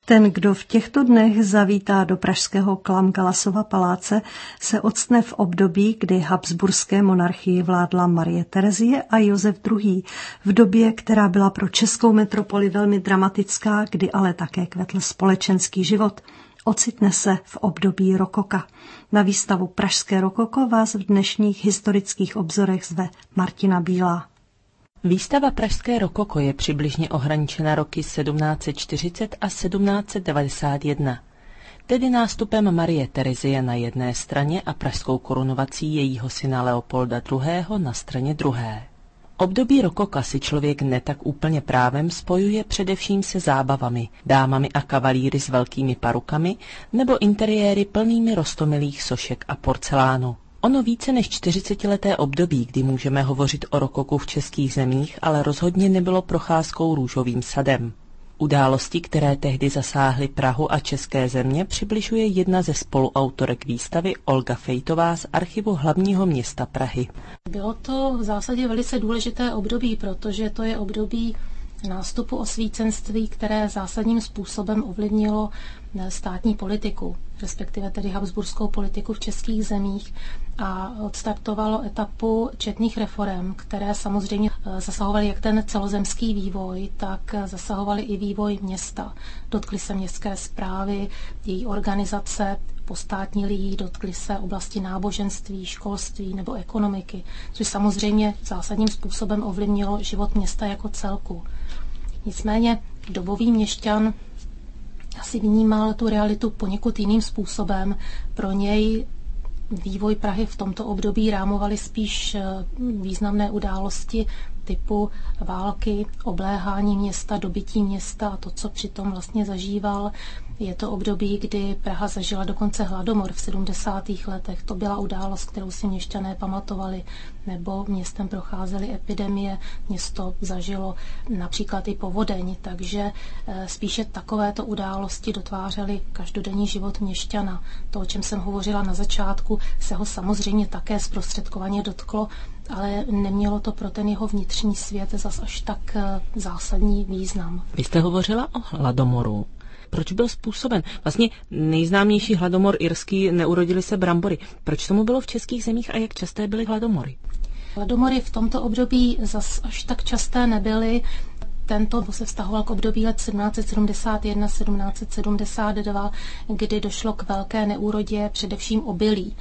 Ten, kdo v těchto dnech zavítá do pražského Klamgalasova paláce, se octne v období, kdy habsburské monarchii vládla Marie Terezie a Josef II. V době, která byla pro českou metropoli velmi dramatická, kdy ale také kvetl společenský život. Ocitne se v období rokoka. Na výstavu Pražské rokoko vás v dnešních historických obzorech zve Martina Bílá. Výstava Pražské rokoko je přibližně ohraničena roky 1740 a 1791, tedy nástupem Marie Terezie na jedné straně a pražskou korunovací jejího syna Leopolda II. Na straně druhé. Období rokoka si člověk ne tak úplně právem spojuje především se zábavami, dámami a kavalíry s velkými parukami nebo interiéry plnými roztomilých sošek a porcelánu. Ono více než 40leté období, kdy můžeme hovořit o rokoku v českých zemích, ale rozhodně nebylo procházkou růžovým sadem. Události, které tehdy zasáhly Prahu a české země, přibližuje jedna ze spoluautorek výstavy Olga Fejtová z archivu hlavního města Prahy. Bylo to v zásadě velice důležité období, protože to je období nástupu osvícenství, které zásadním způsobem ovlivnilo státní politiku, respektive tedy habsburskou politiku v českých zemích a odstartovalo etapu četných reforem, které samozřejmě zasahovaly jak ten celozemský vývoj, tak zasahovaly i vývoj města. Dotkly se městské správy, její organizace, postátnili ji, dotkly se oblasti náboženství, školství nebo ekonomiky, což samozřejmě zásadním způsobem ovlivnilo život města jako celku. Nicméně dobový měšťan asi vnímal tu realitu poněkud jiným způsobem. Pro něj vývoj Prahy v tomto období rámovaly spíš významné události typu války, obléhání města, dobytí města a to, co přitom vlastně zažíval. Je to období, kdy Praha zažila dokonce hladomor v 70. letech. To byla událost, kterou si měšťané pamatovali, nebo městem procházely epidemie, město zažilo například i povodeň, takže spíše takovéto události dotvářely každodenní život měšťana. To, o čem jsem hovořila na začátku, se ho samozřejmě také zprostředkovaně dotklo, ale nemělo to pro ten jeho vnitřní svět zas až tak zásadní význam. Vy jste hovořila o hladomoru. Proč byl způsoben? Vlastně nejznámější hladomor irský, neurodily se brambory. Proč tomu bylo v českých zemích a jak časté byly hladomory? Hladomory v tomto období zas až tak časté nebyly. Tento se vztahoval k období let 1771-1772, kdy došlo k velké neúrodě, především obilí.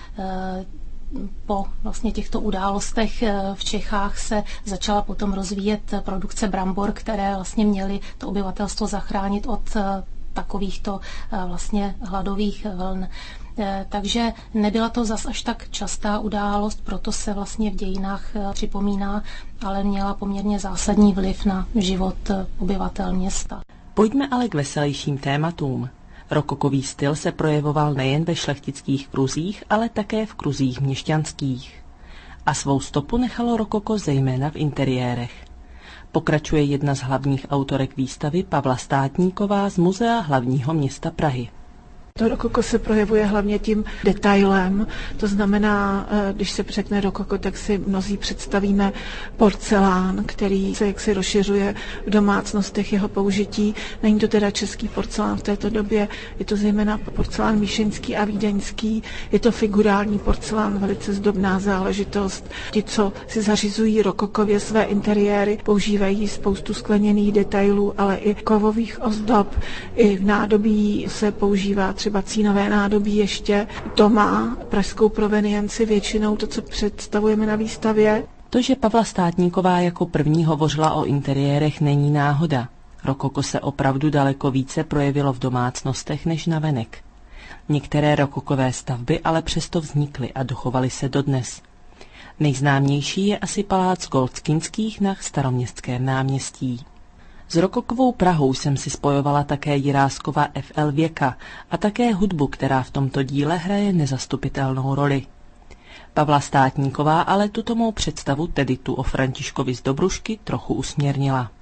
Po vlastně těchto událostech v Čechách se začala potom rozvíjet produkce brambor, které vlastně měly to obyvatelstvo zachránit od takovýchto vlastně hladových vln. Takže nebyla to zas až tak častá událost, proto se vlastně v dějinách připomíná, ale měla poměrně zásadní vliv na život obyvatel města. Pojďme ale k veselějším tématům. Rokokový styl se projevoval nejen ve šlechtických kruzích, ale také v kruzích měšťanských. A svou stopu nechalo rokoko zejména v interiérech. Pokračuje jedna z hlavních autorek výstavy Pavla Státníková z Muzea hlavního města Prahy. To rokoko se projevuje hlavně tím detailem, to znamená, když se řekne rokoko, tak si mnozí představíme porcelán, který se jaksi rozšiřuje v domácnostech jeho použití. Není to teda český porcelán v této době, je to zejména porcelán míšeňský a vídeňský, je to figurální porcelán, velice zdobná záležitost. Ti, co si zařizují rokokově své interiéry, používají spoustu skleněných detailů, ale i kovových ozdob, i v nádobí se používá třeba cínové nádobí ještě. To má pražskou provenienci většinou to, co představujeme na výstavě. To, že Pavla Státníková jako první hovořila o interiérech, není náhoda. Rokoko se opravdu daleko více projevilo v domácnostech než navenek. Některé rokokové stavby ale přesto vznikly a dochovaly se dodnes. Nejznámější je asi palác Goldskynských na Staroměstském náměstí. S rokokovou Prahou jsem si spojovala také Jiráskova F.L. Věka a také hudbu, která v tomto díle hraje nezastupitelnou roli. Pavla Státníková ale tuto mou představu, tedy tu o Františkovi z Dobrušky, trochu usměrnila.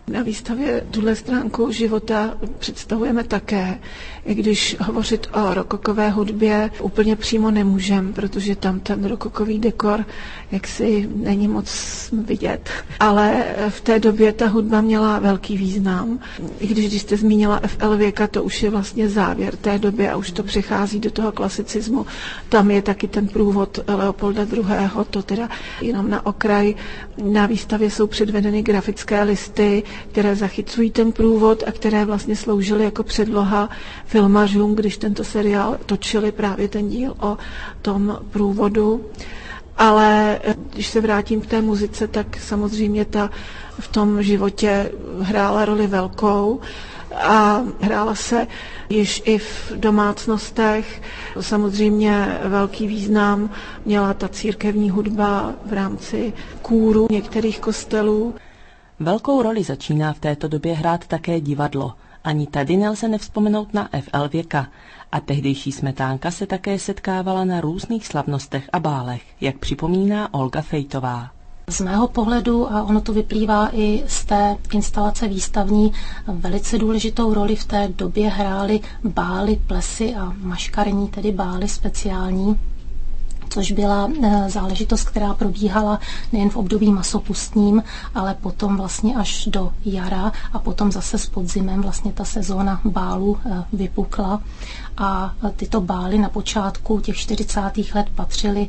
Na výstavě tuhle stránku života představujeme také, i když hovořit o rokokové hudbě úplně přímo nemůžem, protože tam ten rokokový dekor jaksi není moc vidět. Ale v té době ta hudba měla velký význam. I když jste zmínila F.L. Věka, to už je vlastně závěr té doby a už to přechází do toho klasicismu. Tam je taky ten průvod Leopolda II., to teda jenom na okraj. Na výstavě jsou předvedeny grafické listy, které zachycují ten průvod a které vlastně sloužily jako předloha filmařům, když tento seriál točili právě ten díl o tom průvodu. Ale když se vrátím k té muzice, tak samozřejmě ta v tom životě hrála roli velkou a hrála se již i v domácnostech. Samozřejmě velký význam měla ta církevní hudba v rámci kůru některých kostelů. Velkou roli začíná v této době hrát také divadlo. Ani tady nelze nevzpomenout na F.L. Věka. A tehdejší Smetánka se také setkávala na různých slavnostech a bálech, jak připomíná Olga Fejtová. Z mého pohledu, a ono to vyplývá i z té instalace výstavní, velice důležitou roli v té době hrály bály, plesy a maškarní, tedy bály speciální, což byla záležitost, která probíhala nejen v období masopustním, ale potom vlastně až do jara a potom zase s podzimem vlastně ta sezóna bálů vypukla. A tyto bály na počátku těch 40. let patřily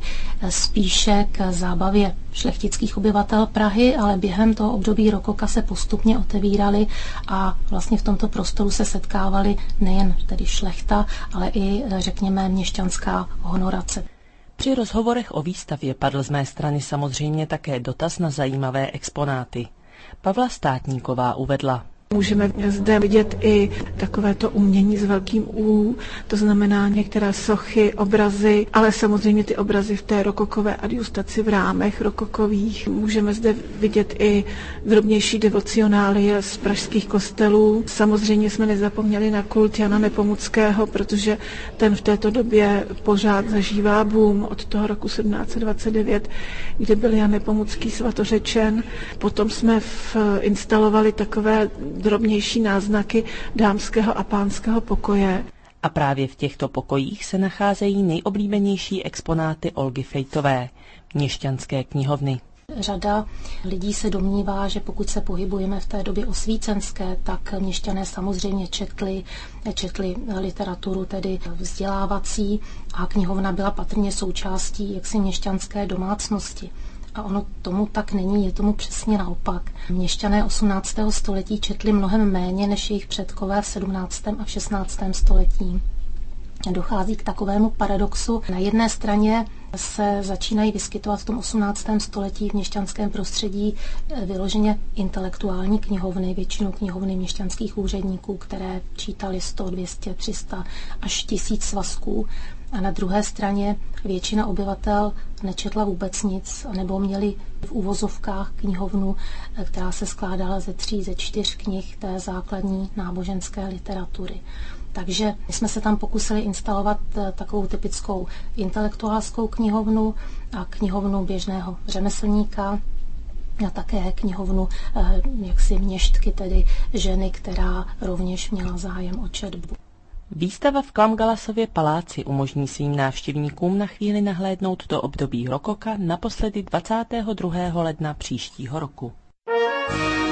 spíše k zábavě šlechtických obyvatel Prahy, ale během toho období rokoka se postupně otevíraly a vlastně v tomto prostoru se setkávaly nejen tedy šlechta, ale i řekněme měšťanská honorace. Při rozhovorech o výstavě padl z mé strany samozřejmě také dotaz na zajímavé exponáty. Pavla Státníková uvedla: Můžeme zde vidět i takovéto umění s velkým U, to znamená některé sochy, obrazy, ale samozřejmě ty obrazy v té rokokové adjustaci v rámech rokokových. Můžeme zde vidět i drobnější devocionálie z pražských kostelů. Samozřejmě jsme nezapomněli na kult Jana Nepomuckého, protože ten v této době pořád zažívá boom od toho roku 1729, kdy byl Jan Nepomucký svatořečen. Potom jsme instalovali takové drobnější náznaky dámského a pánského pokoje. A právě v těchto pokojích se nacházejí nejoblíbenější exponáty Olgy Fejtové, měšťanské knihovny. Řada lidí se domnívá, že pokud se pohybujeme v té době osvícenské, tak měšťané samozřejmě četli literaturu, tedy vzdělávací, a knihovna byla patrně součástí jaksi měšťanské domácnosti. A ono tomu tak není, je tomu přesně naopak. Měšťané 18. století četli mnohem méně než jejich předkové v 17. a v 16. století. Dochází k takovému paradoxu. Na jedné straně se začínají vyskytovat v tom 18. století v měšťanském prostředí vyloženě intelektuální knihovny, většinou knihovny měšťanských úředníků, které čítali 100, 200, 300 až 1000 svazků. A na druhé straně většina obyvatel nečetla vůbec nic, nebo měli v uvozovkách knihovnu, která se skládala ze 3, ze 4 knih té základní náboženské literatury. Takže my jsme se tam pokusili instalovat takovou typickou intelektuálskou knihovnu a knihovnu běžného řemeslníka a také knihovnu jaksi měštky, tedy ženy, která rovněž měla zájem o četbu. Výstava v Klamgalasově paláci umožní svým návštěvníkům na chvíli nahlédnout do období rokoka naposledy 22. ledna příštího roku.